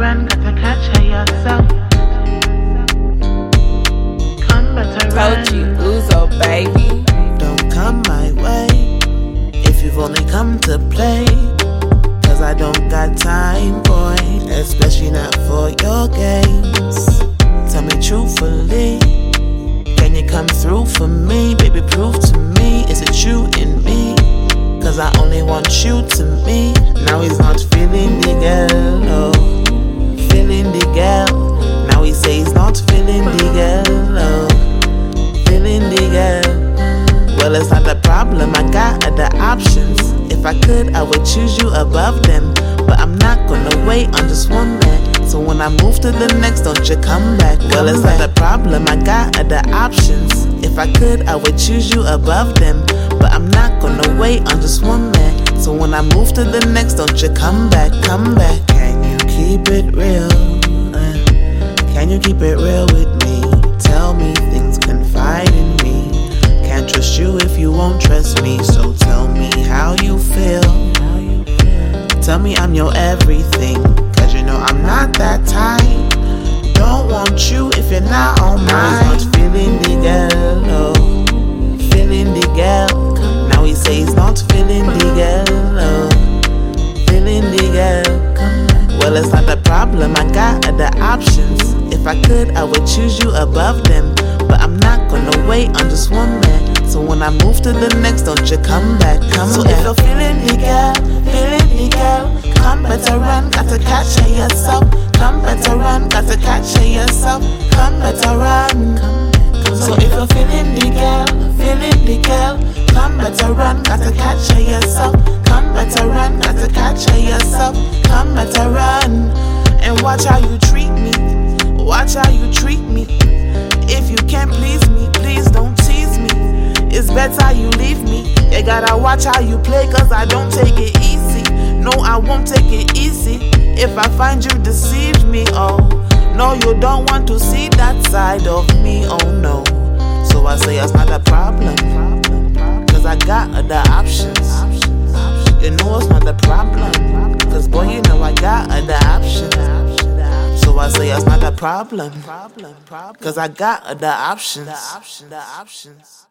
run, gotta catch her yourself. Come better run. Told you, Uzo, baby. Don't come my way if you've only come to play. Cause I don't got time, boy, especially not for your games. Tell me truthfully, can you come through for me? Baby, prove to me, is it you in me? Cause I only want you to me. Now he's not feeling the girl, oh, feeling the girl. Now he say he's not feeling the girl, oh, feeling the girl. Well, it's not a problem, I got other options. If I could, I would choose you above them. But I'm not gonna wait on just one man. So when I move to the next, don't you come back. Well, it's not a problem, I got other options. If I could, I would choose you above them. But I'm not gonna wait on just one man. So when I move to the next, don't you come back, come back. Can you keep it real? Can you keep it real with me? Tell me things, confide in me. Can't trust you if you won't trust me. So tell me how you feel. Tell me I'm your everything. Cause you know I'm not that type. Don't want you if you're not on mine. He's not feeling the girl, oh, feeling the girl. Now he say he's not feeling the girl, oh, feeling the girl. Well, it's not a problem, I got other options. If I could, I would choose you above them. But I'm not gonna wait on just one man. So when I move to the next, don't you come back, come back. So if you're feeling the girl, come better run, gotta catch her yourself. Come better run, gotta catch her yourself. Come better run. So if you're feeling the girl, come better run, gotta catch her yourself. Come better run, gotta catch her yourself. Come better run. And watch how you treat me, watch how you treat me. If you can't please me, please don't tease me. It's better you leave me. You gotta watch how you play, cause I don't take it easy. No, I won't take it easy. If I find you deceive me, oh no, you don't want to see that side of me, oh no. So I say it's not a problem, cause I got other options. You know it's not a problem, cause boy, you know I got other options. So I say it's not a problem, cause I got other options.